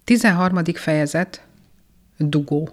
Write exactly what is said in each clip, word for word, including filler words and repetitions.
tizenharmadik fejezet. Dugó.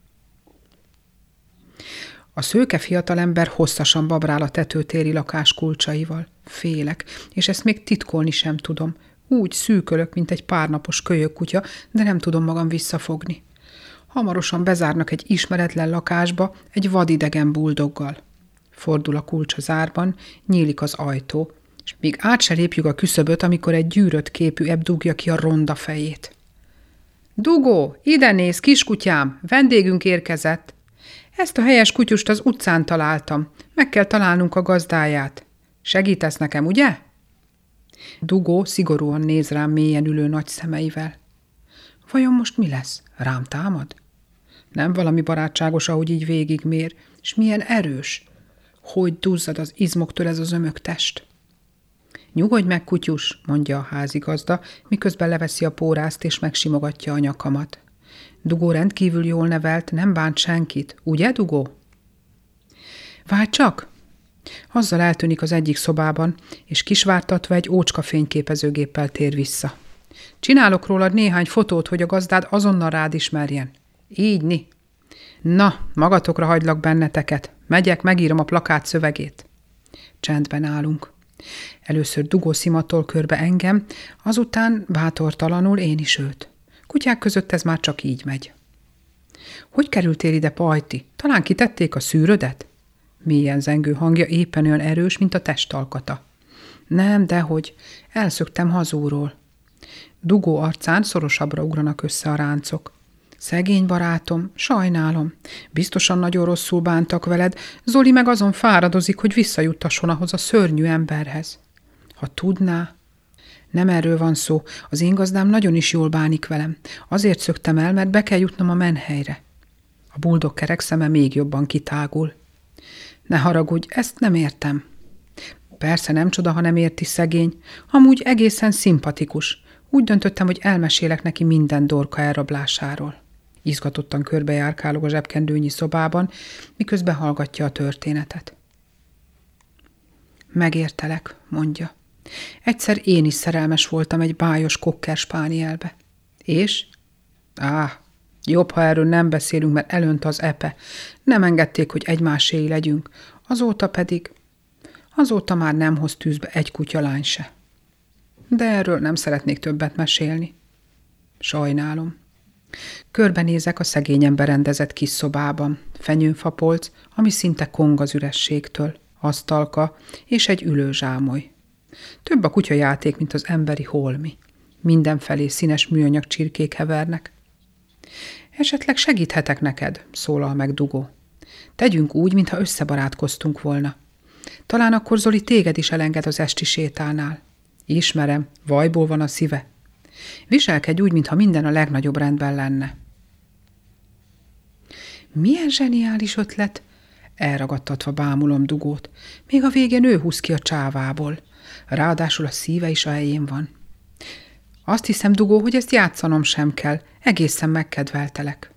A szőke fiatalember hosszasan babrál a tetőtéri lakás kulcsaival. Félek, és ezt még titkolni sem tudom. Úgy szűkölök, mint egy párnapos kölyökkutya, de nem tudom magam visszafogni. Hamarosan bezárnak egy ismeretlen lakásba egy vadidegen buldoggal. Fordul a kulcs az árban, nyílik az ajtó, és még át se lépjük a küszöböt, amikor egy gyűrött képű ebb dugja ki a ronda fejét. Dugó, ide néz, kiskutyám, vendégünk érkezett. Ezt a helyes kutyust az utcán találtam. Meg kell találnunk a gazdáját. Segítesz nekem, ugye? Dugó szigorúan néz rám mélyen ülő nagy szemeivel. Vajon most mi lesz? Rám támad? Nem valami barátságos, ahogy így végigmér, és milyen erős. Hogy duzzad az izmoktól ez az ömök test? Nyugodj meg, kutyus, mondja a házigazda, miközben leveszi a pórázt és megsimogatja a nyakamat. Dugó rendkívül jól nevelt, nem bánt senkit, ugye, Dugó? Várj csak! Azzal eltűnik az egyik szobában, és kisvártatva egy ócska fényképezőgéppel tér vissza. Csinálok rólad néhány fotót, hogy a gazdád azonnal rád ismerjen. Így, ni. Na, magatokra hagylak benneteket. Megyek, megírom a plakát szövegét. Csendben állunk. Először Dugó szimatol körbe engem, azután bátortalanul én is őt. Kutyák között ez már csak így megy. Hogy kerültél ide, Pajti? Talán kitették a szűrödet? Mélyen zengő hangja éppen olyan erős, mint a testalkata. Nem, dehogy. Elszöktem hazúról. Dugó arcán szorosabbra ugranak össze a ráncok. Szegény barátom, sajnálom. Biztosan nagyon rosszul bántak veled, Zoli meg azon fáradozik, hogy visszajuttasson ahhoz a szörnyű emberhez. Ha tudná... Nem erről van szó, az én gazdám nagyon is jól bánik velem. Azért szöktem el, mert be kell jutnom a menhelyre. A buldog kerek szeme még jobban kitágul. Ne haragudj, ezt nem értem. Persze nem csoda, ha nem érti, szegény. Amúgy egészen szimpatikus. Úgy döntöttem, hogy elmesélek neki minden dorka elrablásáról. Izgatottan körbejárkálok a zsebkendőnyi szobában, miközben hallgatja a történetet. Megértelek, mondja. Egyszer én is szerelmes voltam egy bájos kokker spánielbe. És? Á, jobb, ha erről nem beszélünk, mert elönt az epe. Nem engedték, hogy egymáséi legyünk. Azóta pedig... Azóta már nem hoz tűzbe egy kutyalány se. De erről nem szeretnék többet mesélni. Sajnálom. Körbenézek a szegényen berendezett kis szobában. Fenyőfapolc, ami szinte kong az ürességtől, asztalka és egy ülőzsámoly. Több a kutyajáték, mint az emberi holmi. Mindenfelé színes műanyag csirkék hevernek. Esetleg segíthetek neked, szólal meg Dugó. Tegyünk úgy, mintha összebarátkoztunk volna. Talán akkor Zoli téged is elenged az esti sétánál. Ismerem, vajból van a szíve. Viselkedj úgy, mintha minden a legnagyobb rendben lenne. Milyen zseniális ötlet! Elragadtatva bámulom Dugót. Még a végén ő húz ki a csávából. Ráadásul a szíve is a helyén van. Azt hiszem, Dugó, hogy ezt játszanom sem kell. Egészen megkedveltelek.